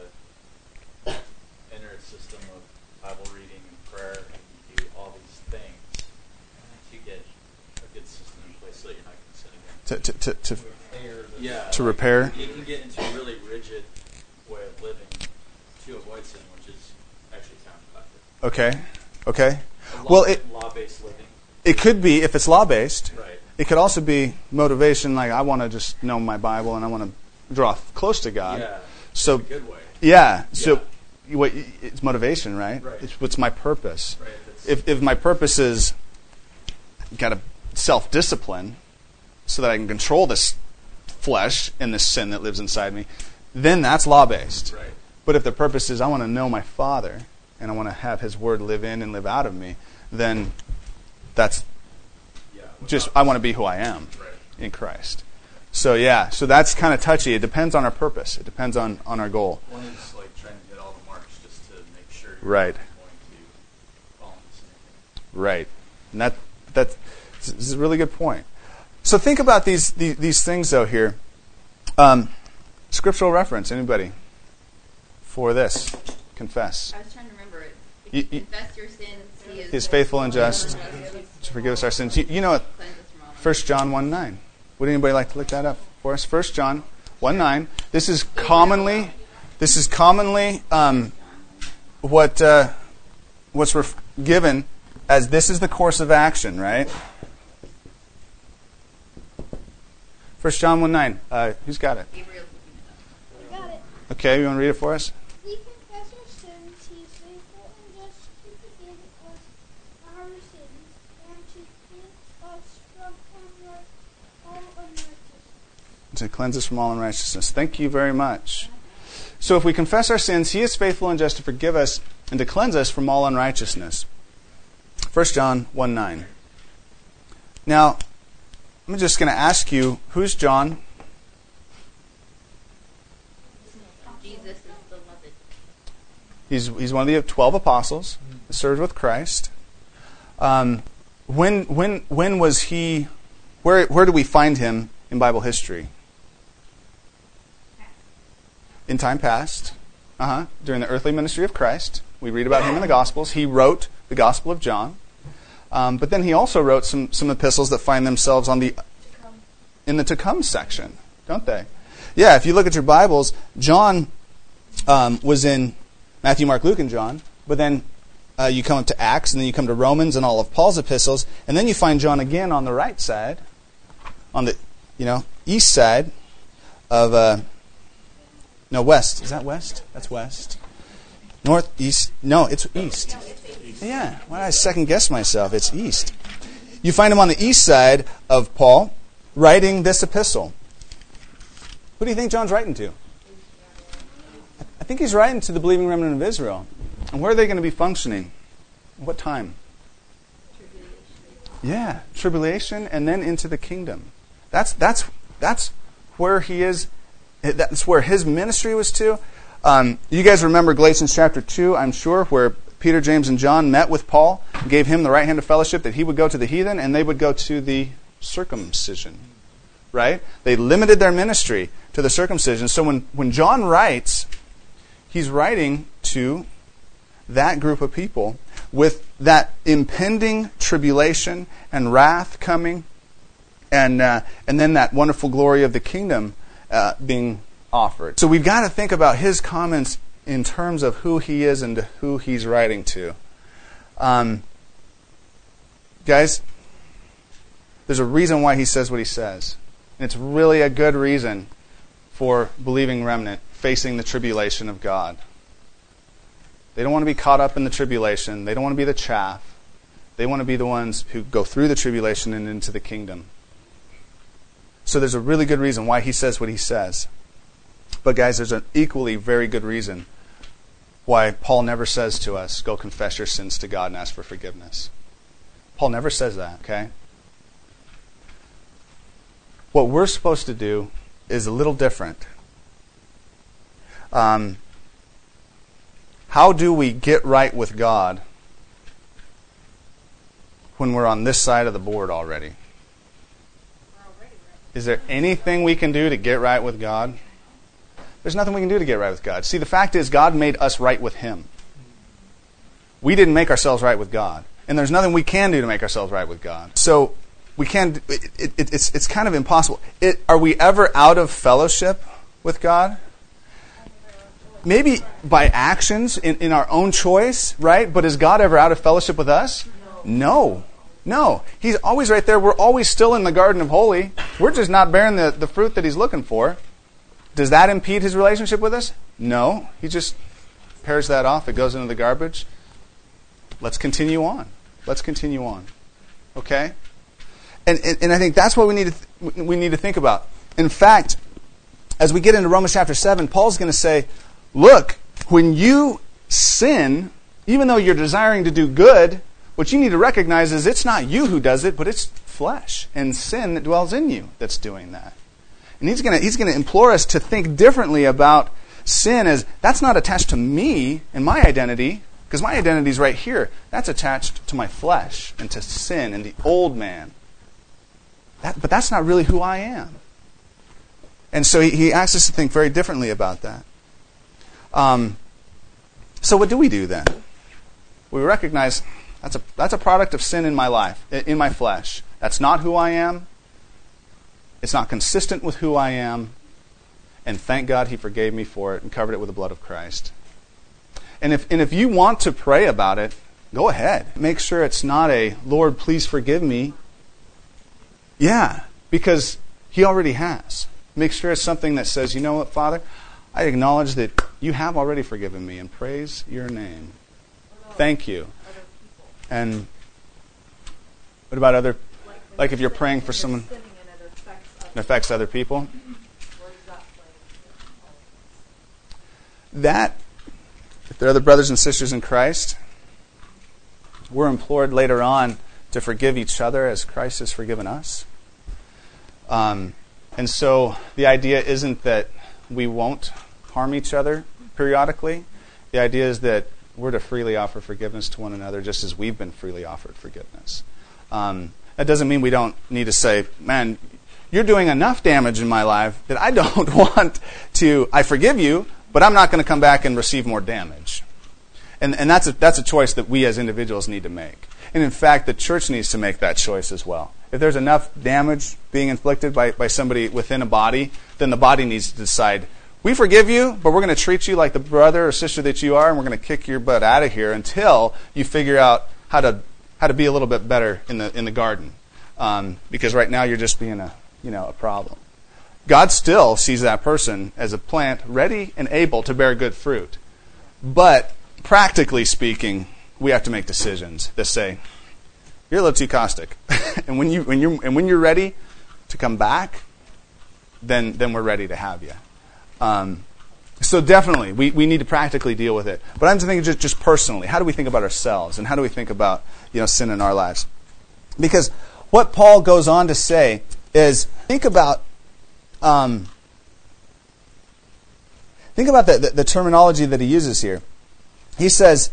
enter a system of Bible reading and prayer and do all these things to get a good system in place so that you're not going to sin again. To repair. You can get into a really rigid way of living to avoid sin, which is actually counterproductive. Okay. Well, law-based living. It could be, if it's law-based, Right. It could also be motivation, like I want to just know my Bible and I want to draw close to God. Yeah, so, in a good way. Yeah, so it's motivation, right? Right. It's what's my purpose. Right. If my purpose is got to self-discipline so that I can control this flesh and this sin that lives inside me, then that's law-based. Right. But if the purpose is I want to know my Father and I want to have His Word live in and live out of me, then that's just I want to be who I am in Christ. So that's kind of touchy. It depends on our purpose. It depends on our goal. One is like trying to hit all the marks just to make sure you're Right. not going to fall into the same thing. Right. And that's this is a really good point. So think about these things, though, here. Scriptural reference, anybody? For this, confess. I was trying to remember it. You- If you confess your sins, He He is faithful and just to forgive us our sins. You know it. Cleanse us from all 1 John 1:9. Would anybody like to look that up for us? 1 John 1:9. This is commonly what's given as this is the course of action, right? 1 John 1:9. Who's got it? Gabriel's looking it up. I got it. Okay, you want to read it for us? We confess our sins, He is faithful and just to forgive us our sins and to cleanse us from all unrighteousness. To cleanse us from all unrighteousness. Thank you very much. So if we confess our sins, He is faithful and just to forgive us and to cleanse us from all unrighteousness. 1 John 1:9. Now, I'm just going to ask you, who's John? Jesus is beloved. He's one of the 12 apostles that served with Christ. When was he? Where do we find him in Bible history? In time past, during the earthly ministry of Christ, we read about him in the Gospels. He wrote the Gospel of John, but then he also wrote some epistles that find themselves in the to come section, don't they? Yeah, if you look at your Bibles, John was in Matthew, Mark, Luke, and John, but then you come up to Acts, and then you come to Romans and all of Paul's epistles, and then you find John again on the right side, on the east side of west. Is that west? That's west. North, east. No, it's east. Yeah. Why did I second guess myself? It's east. You find him on the east side of Paul, writing this epistle. Who do you think John's writing to? I think he's writing to the believing remnant of Israel. And where are they going to be functioning? What time? Yeah, tribulation, and then into the kingdom. That's where he is. That's where his ministry was to. You guys remember Galatians chapter 2, I'm sure, where Peter, James, and John met with Paul, gave him the right hand of fellowship that he would go to the heathen and they would go to the circumcision. Right? They limited their ministry to the circumcision. So when John writes, he's writing to that group of people with that impending tribulation and wrath coming, and then that wonderful glory of the kingdom being offered. So we've got to think about his comments in terms of who he is and to who he's writing to. Guys, there's a reason why he says what he says. And it's really a good reason for believing remnant facing the tribulation of God. They don't want to be caught up in the tribulation. They don't want to be the chaff. They want to be the ones who go through the tribulation and into the kingdom. So there's a really good reason why he says what he says. But guys, there's an equally very good reason why Paul never says to us, go confess your sins to God and ask for forgiveness. Paul never says that, okay? What we're supposed to do is a little different. How do we get right with God when we're on this side of the board already? Is there anything we can do to get right with God? There's nothing we can do to get right with God. See, the fact is God made us right with Him. We didn't make ourselves right with God. And there's nothing we can do to make ourselves right with God. So we can't. It's kind of impossible. Are we ever out of fellowship with God? Maybe by actions in our own choice, right? But is God ever out of fellowship with us? No. He's always right there. We're always still in the Garden of Holy. We're just not bearing the fruit that He's looking for. Does that impede His relationship with us? No. He just pairs that off. It goes into the garbage. Let's continue on. Okay? And I think that's what we need to think about. In fact, as we get into Romans chapter 7, Paul's going to say, look, when you sin, even though you're desiring to do good, what you need to recognize is it's not you who does it, but it's flesh and sin that dwells in you that's doing that. And he's going to implore us to think differently about sin as that's not attached to me and my identity, because my identity is right here. That's attached to my flesh and to sin and the old man. But that's not really who I am. And so he asks us to think very differently about that. So what do we do then? We recognize that's a product of sin in my life, in my flesh. That's not who I am. It's not consistent with who I am. And thank God he forgave me for it and covered it with the blood of Christ. And if you want to pray about it, go ahead. Make sure it's not a, Lord, please forgive me. Yeah, because he already has. Make sure it's something that says, you know what, Father? I acknowledge that you have already forgiven me and praise your name. Thank you. And what about other, like if you're praying for someone that affects other people? That, if there are other brothers and sisters in Christ, we're implored later on to forgive each other as Christ has forgiven us. And so the idea isn't that we won't harm each other periodically. The idea is that we're to freely offer forgiveness to one another just as we've been freely offered forgiveness. That doesn't mean we don't need to say, man, you're doing enough damage in my life that I don't want to, I forgive you, but I'm not going to come back and receive more damage. And that's a choice that we as individuals need to make. And in fact, the church needs to make that choice as well. If there's enough damage being inflicted by somebody within a body, then the body needs to decide, we forgive you, but we're going to treat you like the brother or sister that you are, and we're going to kick your butt out of here until you figure out how to be a little bit better in the garden. Because right now you're just being a problem. God still sees that person as a plant ready and able to bear good fruit. But practically speaking, we have to make decisions that say, you're a little too caustic. and when you're ready to come back, then we're ready to have you. So definitely, we need to practically deal with it. But I'm thinking just personally, how do we think about ourselves, and how do we think about sin in our lives? Because what Paul goes on to say is, think about the terminology that he uses here. He says,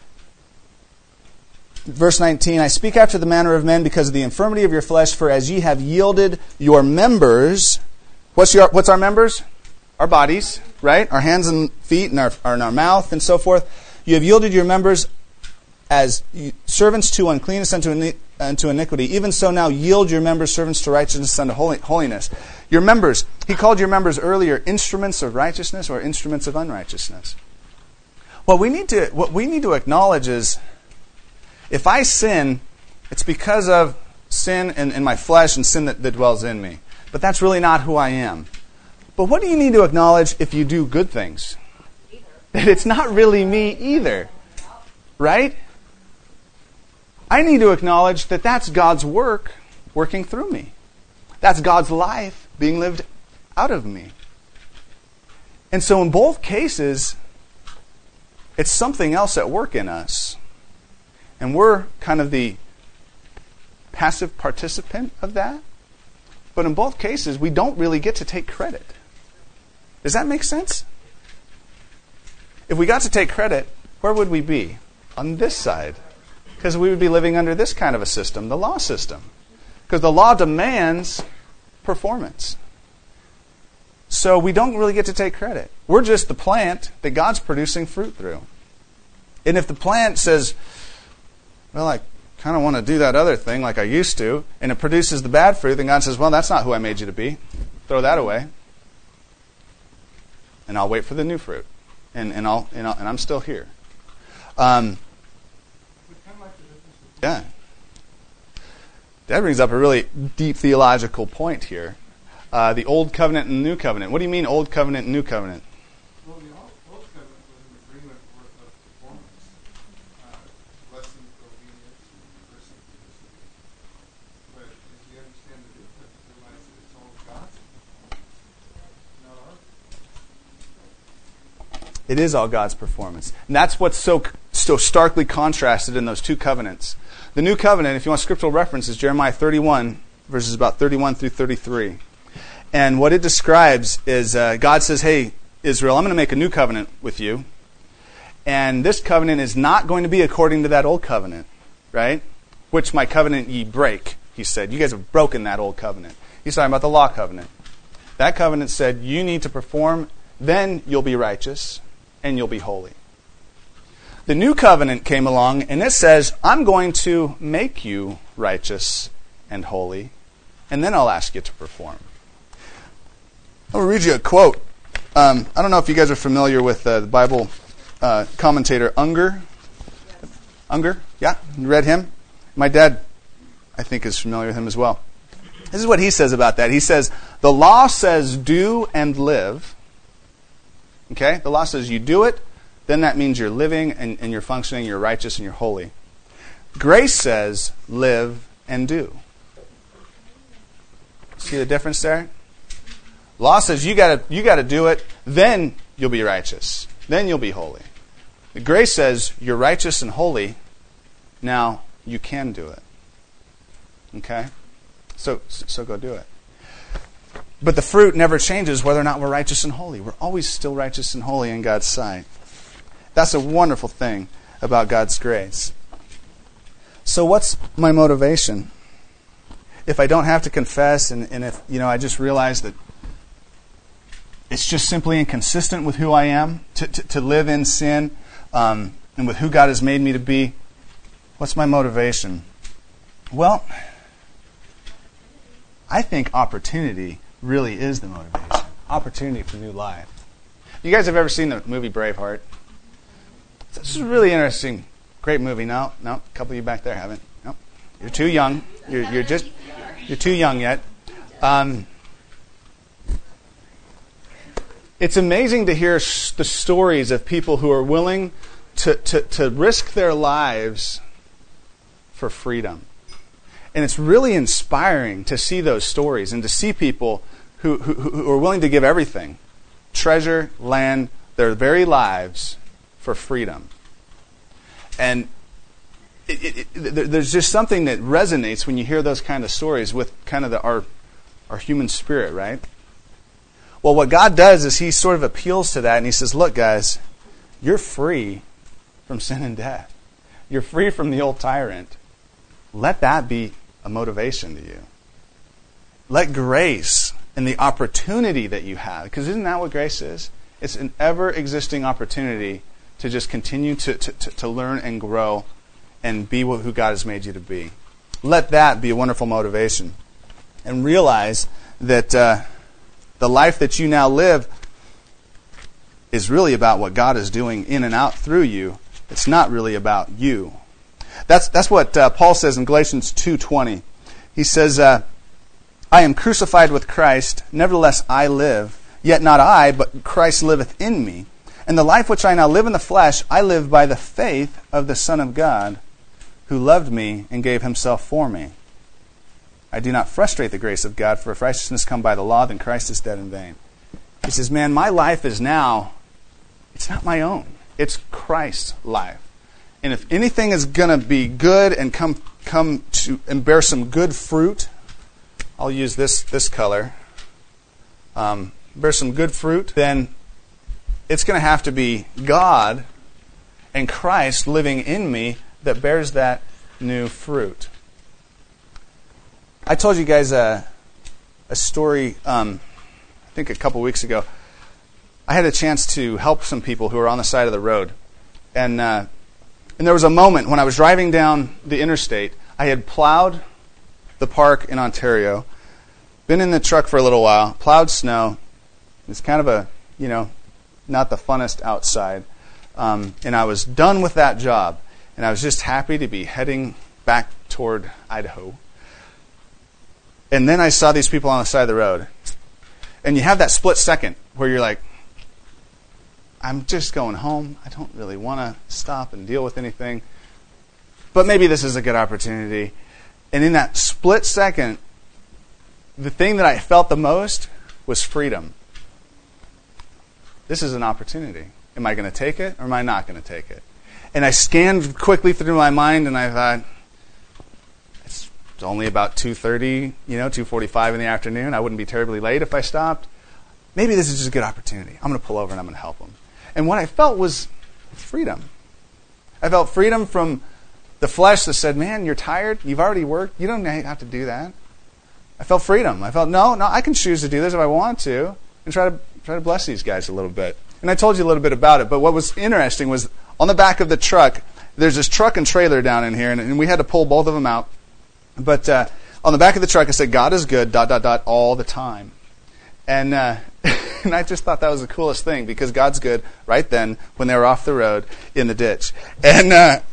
verse 19, I speak after the manner of men because of the infirmity of your flesh, for as ye have yielded your members, what's our members? Our bodies, right? Our hands and feet and our mouth and so forth. You have yielded your members as servants to uncleanness unto iniquity. Even so now yield your members servants to righteousness unto holiness. Your members, he called your members earlier instruments of righteousness or instruments of unrighteousness. What we need to acknowledge is, if I sin, it's because of sin in my flesh and sin that dwells in me. But that's really not who I am. But what do you need to acknowledge if you do good things? That it's not really me either. Right? I need to acknowledge that that's God's work working through me. That's God's life being lived out of me. And so in both cases, it's something else at work in us. And we're kind of the passive participant of that. But in both cases, we don't really get to take credit. Does that make sense? If we got to take credit, where would we be? On this side. Because we would be living under this kind of a system, the law system. Because the law demands performance. So we don't really get to take credit. We're just the plant that God's producing fruit through. And if the plant says, well, I kind of want to do that other thing like I used to, and it produces the bad fruit, then God says, well, that's not who I made you to be. Throw that away. And I'll wait for the new fruit. And I'm still here. Yeah. That brings up a really deep theological point here. The Old Covenant and the New Covenant. What do you mean Old Covenant and New Covenant? Well, the Old Covenant was an agreement of performance. Blessing, obedience, and mercy. But as you understand the New Covenant, you realize that it's all God's performance, not ours. It is all God's performance. And that's what's so starkly contrasted in those two covenants. The New Covenant, if you want scriptural references, Jeremiah 31, verses about 31 through 33. And what it describes is God says, hey, Israel, I'm going to make a new covenant with you. And this covenant is not going to be according to that old covenant, right? Which my covenant ye break, he said. You guys have broken that old covenant. He's talking about the law covenant. That covenant said you need to perform, then you'll be righteous and you'll be holy. The new covenant came along and it says, I'm going to make you righteous and holy, and then I'll ask you to perform. I'm going to read you a quote. I don't know if you guys are familiar with the Bible commentator Unger. Unger? Yeah? You read him? My dad, I think, is familiar with him as well. This is what he says about that. He says, the law says do and live. Okay? The law says you do it, then that means you're living and you're functioning, you're righteous and you're holy. Grace says live and do. See the difference there? Law says you gotta do it, then you'll be righteous. Then you'll be holy. The grace says you're righteous and holy, now you can do it. Okay? So go do it. But the fruit never changes whether or not we're righteous and holy. We're always still righteous and holy in God's sight. That's a wonderful thing about God's grace. So what's my motivation? If I don't have to confess and if I just realize that it's just simply inconsistent with who I am to live in sin and with who God has made me to be, what's my motivation? Well, I think opportunity really is the motivation. Opportunity for new life. You guys have ever seen the movie Braveheart? This is a really interesting, great movie. No, a couple of you back there haven't. No, you're too young. You're too young yet. It's amazing to hear the stories of people who are willing to risk their lives for freedom. And it's really inspiring to see those stories and to see people who are willing to give everything, treasure, land, their very lives for freedom. And there's just something that resonates when you hear those kind of stories with kind of our human spirit, right? Well, what God does is He sort of appeals to that and He says, look, guys, you're free from sin and death. You're free from the old tyrant. Let that be a motivation to you. Let grace and the opportunity that you have, because isn't that what grace is? It's an ever-existing opportunity to just continue to learn and grow and be who God has made you to be. Let that be a wonderful motivation. And realize that the life that you now live is really about what God is doing in and out through you. It's not really about you. That's what Paul says in Galatians 2:20. He says, I am crucified with Christ, nevertheless I live, yet not I, but Christ liveth in me. And the life which I now live in the flesh, I live by the faith of the Son of God, who loved me and gave himself for me. I do not frustrate the grace of God, for if righteousness come by the law, then Christ is dead in vain. He says, man, my life is now, it's not my own. It's Christ's life. And if anything is going to be good and come to and bear some good fruit, I'll use this color, bear some good fruit, then it's going to have to be God and Christ living in me that bears that new fruit. I told you guys a story, I think a couple weeks ago. I had a chance to help some people who were on the side of the road. And there was a moment when I was driving down the interstate. I had plowed the park in Ontario, been in the truck for a little while, plowed snow. It's kind of not the funnest outside. And I was done with that job. And I was just happy to be heading back toward Idaho. And then I saw these people on the side of the road. And you have that split second where you're like, I'm just going home. I don't really want to stop and deal with anything. But maybe this is a good opportunity. And in that split second, the thing that I felt the most was freedom. This is an opportunity. Am I going to take it or am I not going to take it? And I scanned quickly through my mind and I thought, it's only about 2:30, 2:45 in the afternoon. I wouldn't be terribly late if I stopped. Maybe this is just a good opportunity. I'm going to pull over and I'm going to help them. And what I felt was freedom. I felt freedom from the flesh that said, man, you're tired. You've already worked. You don't have to do that. I felt freedom. I felt, no, I can choose to do this if I want to and try to bless these guys a little bit. And I told you a little bit about it, but what was interesting was on the back of the truck, there's this truck and trailer down in here, and we had to pull both of them out. But on the back of the truck, it said, God is good, ... all the time. And and I just thought that was the coolest thing, because God's good right then when they were off the road in the ditch. And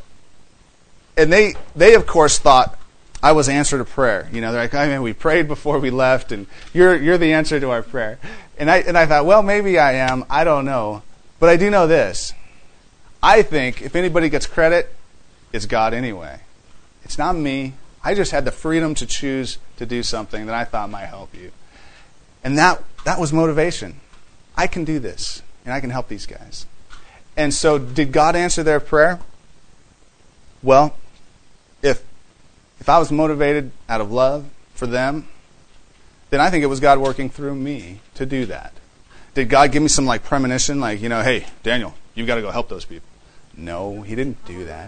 they of course thought I was answer to prayer. They're like, I mean, we prayed before we left, and you're the answer to our prayer. And I thought, well, maybe I am. I don't know. But I do know this. I think if anybody gets credit, it's God anyway. It's not me. I just had the freedom to choose to do something that I thought might help you. And that was motivation. I can do this, and I can help these guys. And so did God answer their prayer? Well, if I was motivated out of love for them, then I think it was God working through me to do that. Did God give me some premonition, hey, Daniel, you've got to go help those people? No, He didn't do that.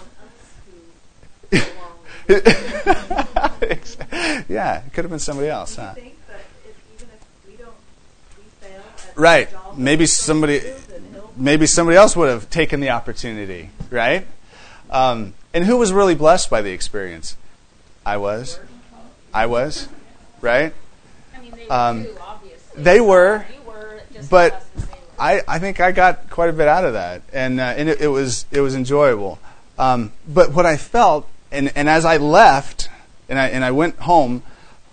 Yeah, it could have been somebody else, huh? Think that even if we fail at right. the job Maybe somebody else would have taken the opportunity, right? And who was really blessed by the experience? I was, right? I mean, they were too, obviously. They were, You were just but as much as they were. I think I got quite a bit out of that, and it was enjoyable. But what I felt, and as I left, and I went home,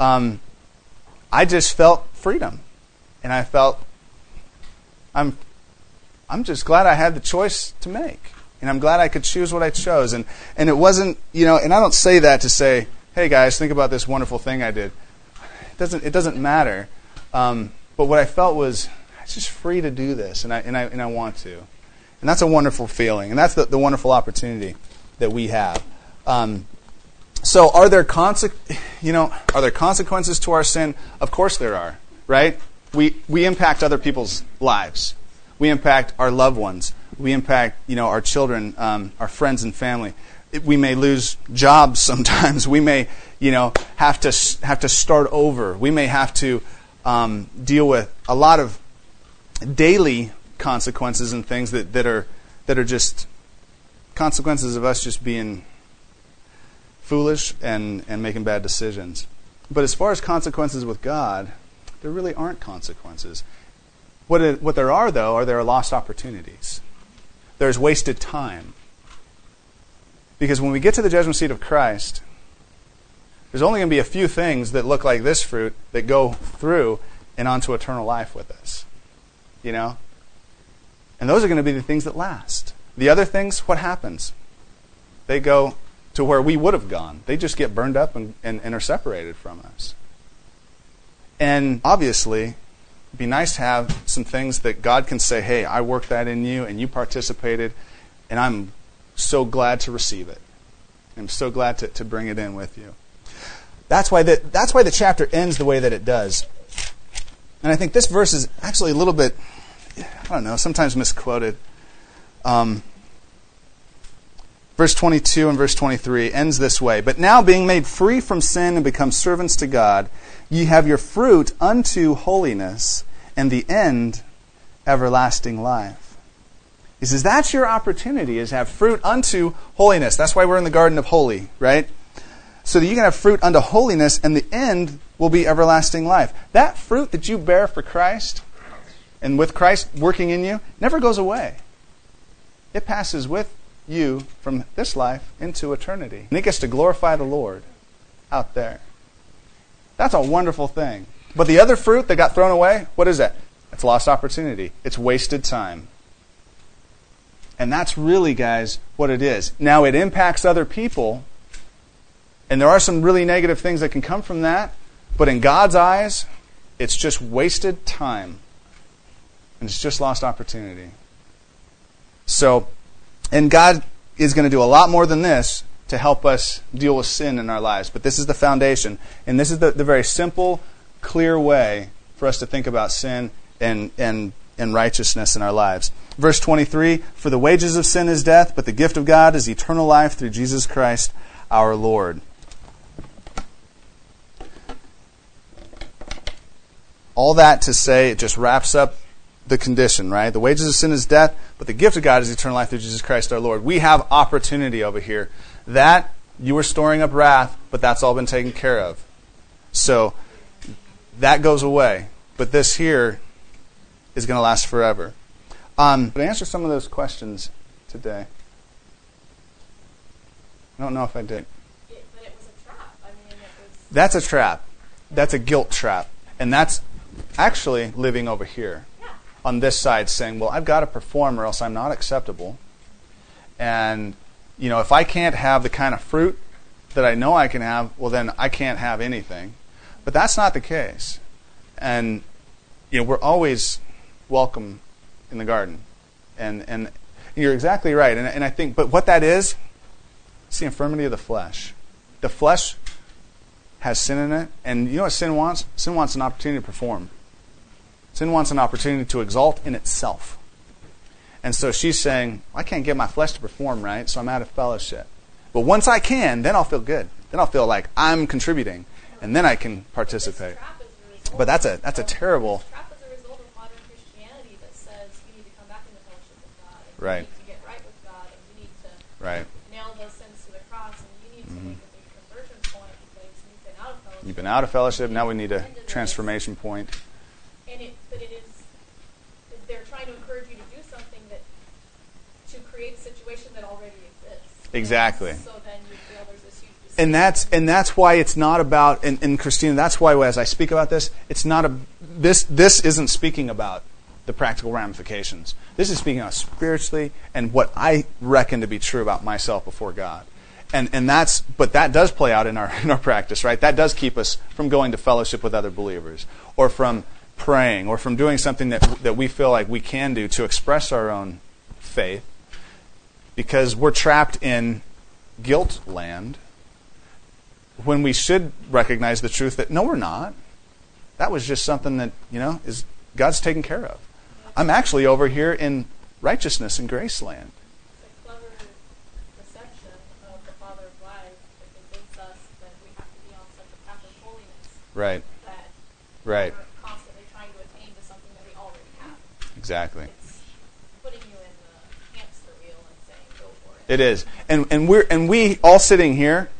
I just felt freedom, and I felt I'm just glad I had the choice to make, and I'm glad I could choose what I chose, and it wasn't, and I don't say that to say, hey guys, think about this wonderful thing I did. It doesn't matter, but what I felt was I'm just free to do this, and I want to, and that's a wonderful feeling, and that's the wonderful opportunity that we have. So are there consequences to our sin? Of course there are, right? We impact other people's lives. We impact our loved ones. We impact, our children, our friends and family. We may lose jobs sometimes. We may, have to start over. We may have to deal with a lot of daily consequences and things that are just consequences of us just being foolish and making bad decisions. But as far as consequences with God, there really aren't consequences. What there are, though, there are lost opportunities. There's wasted time. Because when we get to the judgment seat of Christ, there's only going to be a few things that look like this fruit that go through and onto eternal life with us. And those are going to be the things that last. The other things, what happens? They go to where we would have gone. They just get burned up and are separated from us. And obviously, it'd be nice to have some things that God can say, hey, I worked that in you and you participated, and I'm so glad to receive it. I'm so glad to bring it in with you. That's why the chapter ends the way that it does. And I think this verse is actually a little bit, sometimes misquoted. Verse 22 and verse 23 ends this way. But now being made free from sin and become servants to God, ye have your fruit unto holiness, and the end everlasting life. He says that's your opportunity, is have fruit unto holiness. That's why we're in the Garden of Holy, right? So that you can have fruit unto holiness, and the end will be everlasting life. That fruit that you bear for Christ, and with Christ working in you, never goes away. It passes with you from this life into eternity. And it gets to glorify the Lord out there. That's a wonderful thing. But the other fruit that got thrown away, what is that? It's lost opportunity. It's wasted time. And that's really, guys, what it is. Now, it impacts other people, and there are some really negative things that can come from that, but in God's eyes, it's just wasted time. And it's just lost opportunity. So, and God is going to do a lot more than this to help us deal with sin in our lives. But this is the foundation. And this is the very simple, clear way for us to think about sin and righteousness in our lives. Verse 23, for the wages of sin is death, but the gift of God is eternal life through Jesus Christ our Lord. All that to say, it just wraps up the condition, right? The wages of sin is death, but the gift of God is eternal life through Jesus Christ our Lord. We have opportunity over here. That, you were storing up wrath, but that's all been taken care of. So, that goes away. But this here is going to last forever. But answer some of those questions today. I don't know if I did. But it was a trap. I mean, it was... That's a trap. That's a guilt trap. And that's actually living over here. On this side saying, well, I've got to perform or else I'm not acceptable. And, if I can't have the kind of fruit that I know I can have, well, then I can't have anything. But that's not the case. And, we're always welcome in the garden. And you're exactly right. And I think, but what that is, it's the infirmity of the flesh. The flesh has sin in it. And you know what sin wants? Sin wants an opportunity to perform. Sin wants an opportunity to exalt in itself. And so she's saying, I can't get my flesh to perform right, so I'm out of fellowship. But once I can, then I'll feel good. Then I'll feel like I'm contributing, and then I can participate. But that's a terrible... This trap is a result of modern Christianity that says you need to come back into fellowship with God. And Right. You need to get right with God, and you need to Right. nail those sins to the cross, and you need to make a big conversion point because you've been out of fellowship. You've been out of fellowship, now we need a transformation point. But it is, they're trying to encourage you to do something to create a situation that already exists. Exactly. And so then you feel there's this huge And that's why it's not about, and Christina, that's why as I speak about this, it's not this isn't speaking about the practical ramifications. This is speaking about spiritually and what I reckon to be true about myself before God. But that does play out in our practice, right? That does keep us from going to fellowship with other believers, or from praying, or from doing something that we feel like we can do to express our own faith, because we're trapped in guilt land when we should recognize the truth that no, we're not. That was just something that, is God's taken care of. I'm actually over here in righteousness and grace land. It's a clever deception of the Father of life that convinces us that we have to be on such a path of holiness. Right. That Right. we're constantly trying to attain to something that we already have. Exactly. It's putting you in the hamster wheel and saying, go for it. It is. And we all sitting here,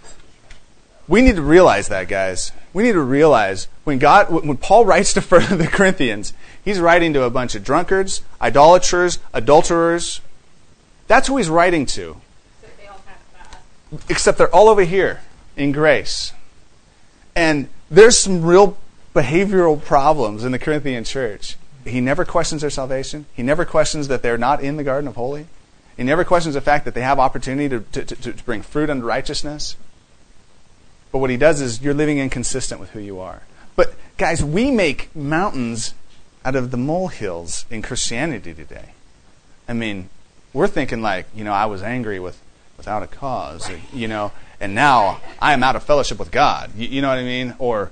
we need to realize that, guys. We need to realize when Paul writes to the Corinthians, he's writing to a bunch of drunkards, idolaters, adulterers. That's who he's writing to. Except they all have that. Except they're all over here in grace. And there's some real behavioral problems in the Corinthian church. He never questions their salvation. He never questions that they're not in the garden of holy. He never questions the fact that they have opportunity to bring fruit unto righteousness. But what he does is you're living inconsistent with who you are. But guys, we make mountains out of the molehills in Christianity today. I mean, we're thinking like, I was angry without a cause, and now I am out of fellowship with God. You know what I mean? Or,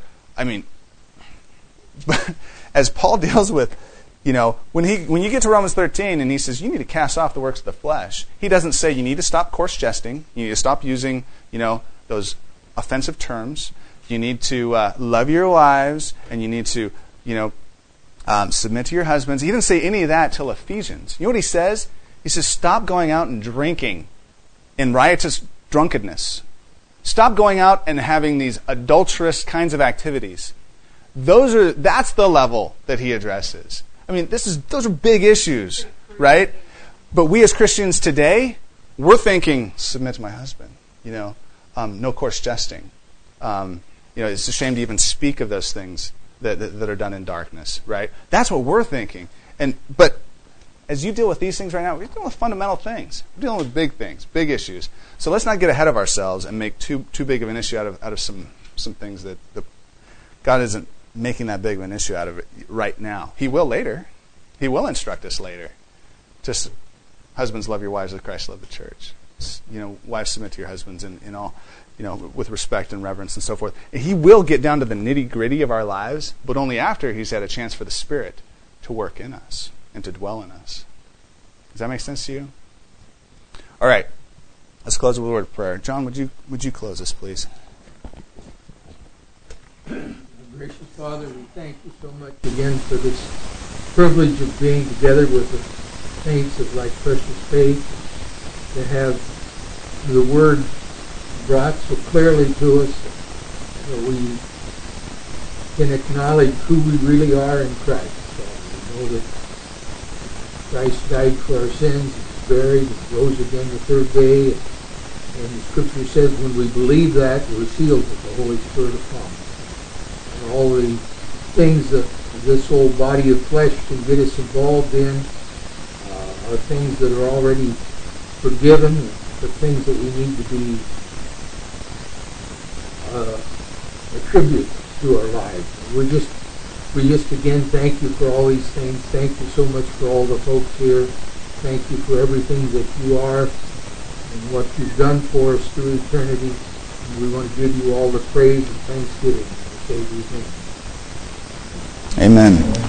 as Paul deals with, when you get to Romans 13 and he says you need to cast off the works of the flesh, he doesn't say you need to stop coarse jesting, you need to stop using, those offensive terms, you need to love your wives, and you need to, submit to your husbands. He didn't say any of that till Ephesians. You know what he says? He says stop going out and drinking in riotous drunkenness. Stop going out and having these adulterous kinds of activities. That's the level that he addresses. Those are big issues, right? But we as Christians today, we're thinking, submit to my husband, no coarse jesting. It's a shame to even speak of those things that are done in darkness, right? That's what we're thinking. But as you deal with these things right now, we're dealing with fundamental things. We're dealing with big things, big issues. So let's not get ahead of ourselves and make too big of an issue out of some things that God isn't making that big of an issue out of it right now. He will later. He will instruct us later. Just husbands, love your wives as Christ loved the church. wives, submit to your husbands in all, with respect and reverence and so forth. And he will get down to the nitty-gritty of our lives, but only after he's had a chance for the Spirit to work in us and to dwell in us. Does that make sense to you? All right. Let's close with a word of prayer. John, would you close us, please? Gracious Father, we thank you so much again for this privilege of being together with the saints of Like Precious Faith, to have the Word brought so clearly to us that we can acknowledge who we really are in Christ. We know that Christ died for our sins, was buried, and rose again the third day. And the Scripture says when we believe that, we're sealed with the Holy Spirit of promise. And all the things that this old body of flesh can get us involved in are things that are already forgiven, the things that we need to be attribute to our lives. And we just again thank you for all these things. Thank you so much for all the folks here. Thank you for everything that you are and what you've done for us through eternity. And we want to give you all the praise and thanksgiving in the Savior's name. Amen.